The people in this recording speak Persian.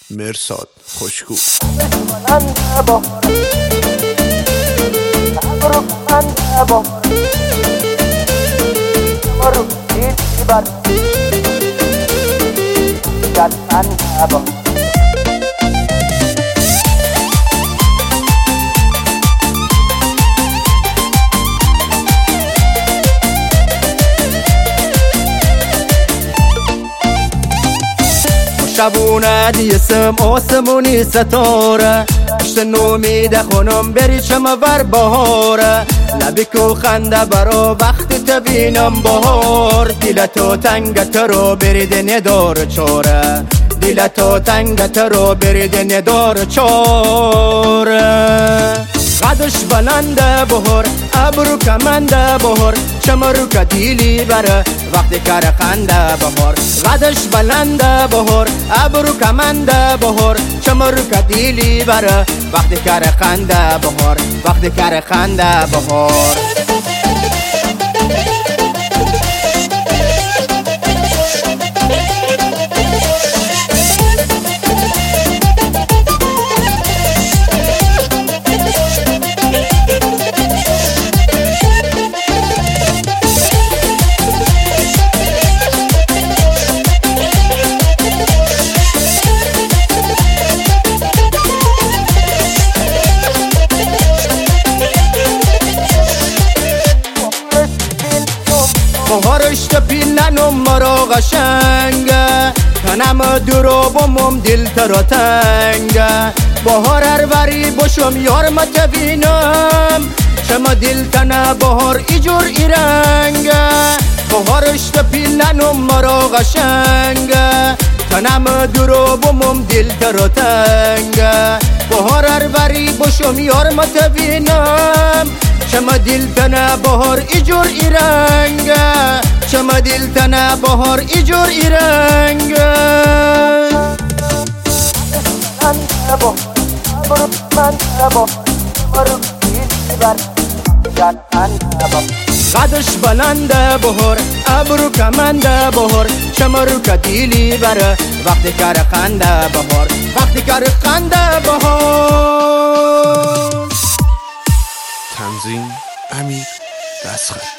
مرصاد خوشگو. شبونه دیسم آسمونی ستاره اشت نومیده خونم بری چم ور بهاره لبی کو خنده برا وقتی تبینم بهار دیلتو تنگت رو برید ندار چاره دیلتو تنگت رو برید ندار چاره قدش بلنده بهار ابرو کمنده بهار چمرو که دیلی بره وقتی کار خنده بهار قدش بلنده بهار ابرو کمنده بهار چمرو که دیلی بره وقتی کار خنده بهار وقتی کار خنده بهار بهارش پیلنم مرا قشنگه تنم درو بمم دل ترا تنگه بهار اروری باشم یار ما تبینم شما دل تنه بهار ایجور ایرنگه بهارش پیلنم مرا قشنگه تنم درو بمم دل ترا تنگه بهار اروری باشم یار ما تبینم شما دل تنه بهار ایجور ایرنگه شما دل تنه بهار ایجور ایرنگه قدش بلنده بهار ابرو کمنده بهار چمرو که دیلی بره وقتی کار خنده بهار وقتی کار خنده بهار. تنظیم امیر دستخط.